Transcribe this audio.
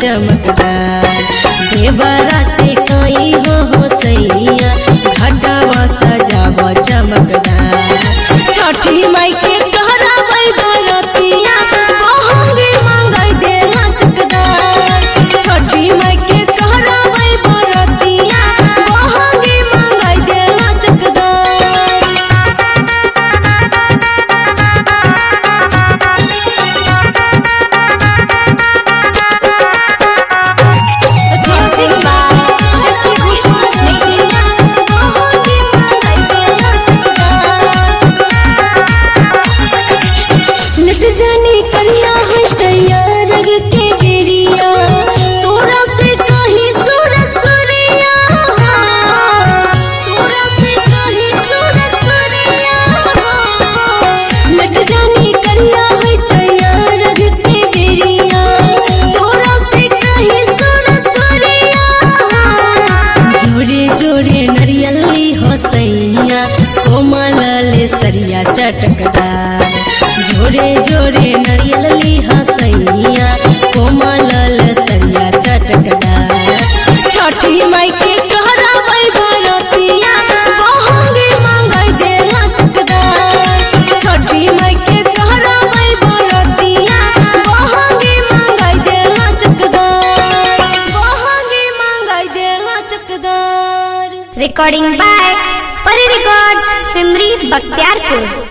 चमकदार। देवरा से कई हो सैया घाटवा सजाव चमकदार। छठी माई के कहराबै बरतिया बहंगी मांगै देला चकदार। छठी माई के कहराबै बरतिया बहंगी मांगै देला चकदार। जानी करिया है तैयार रग के बेरिया तोरा से कहीं सूरज सूरिया। तोरा से कहीं सूरज सूरिया। नट जानी करिया है तैयार रग के बेरिया तोरा से कहीं सूरज सूरिया। जोरे जोरे नरियली हो सैया कोमल ले सरिया चटकदार। जोरे जोरे नरियल ली हसैया कोमल सरिया चटकदार। छठी माई के कहराबै बरतिया बहंगी मांगै देला चकदार। छठी माई के कहराबै बरतिया बहंगी मांगै देला चकदार। बहंगी मांगै देला चकदार। Recording by Pari records Simri Bakhtiyarpur.